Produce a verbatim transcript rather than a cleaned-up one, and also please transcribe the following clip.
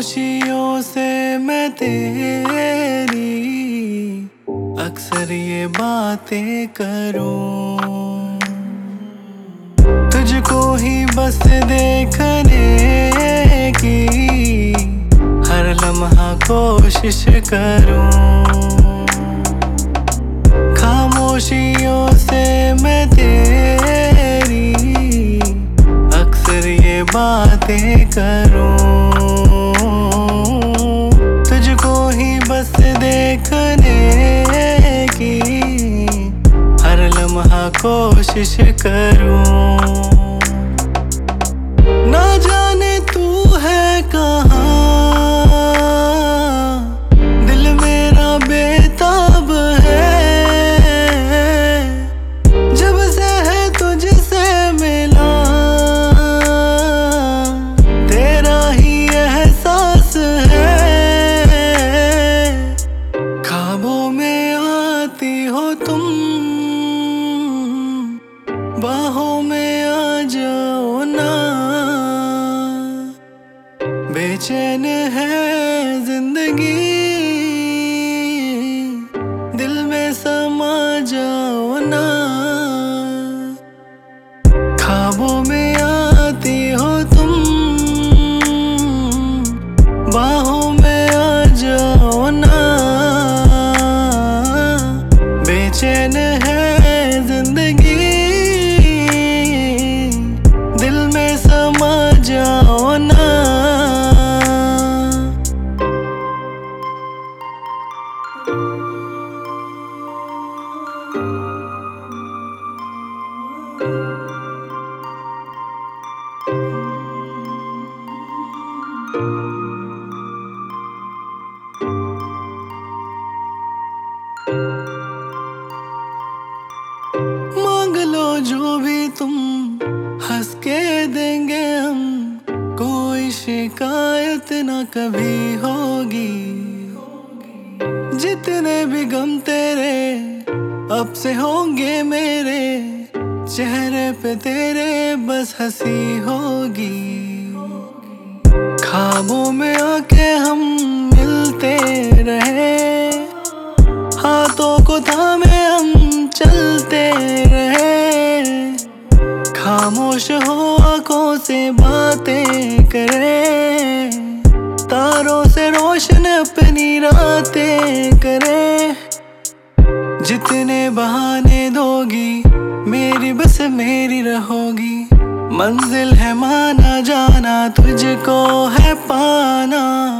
खामोशियों से मैं तेरी अक्सर ये बातें करूं, तुझको ही बस देखने की हर लम्हा कोशिश करूं। खामोशियों से मैं तेरी अक्सर ये बातें करूं, तुझको ही बस देखने की हर लम्हा कोशिश करूं। ना जाने तू है कहाँ, दिल मेरा बेताब है, जब से है तुझसे मिला तेरा ही एहसास है। ख्वाबों में आती हो तुम, बाहों में आ जाओ ना, बेचैन है जिंदगी, दिल में समा जाओ ना। ख्वाबों में आती हो तुम, बाहों में आ जाओ ना, बेचैन है जिंदगी, दिल में समा जाओ ना। मांग लो जो भी तुम, हंस के देंगे हम, कोई शिकायत ना कभी होगी। जितने भी गम तेरे अब से होंगे मेरे, चेहरे पे तेरे बस हंसी होगी। ख्वाबों में आके हम मिलते रहे, हाथों को थामे हम चलते रहे, खामोश हो आंखों से बातें करे, तारों से रोशन अपनी रातें करे। जितने बहाने दोगी मेरी बस मेरी रहोगी, मंजिल है माना जाना, तुझको है पाना।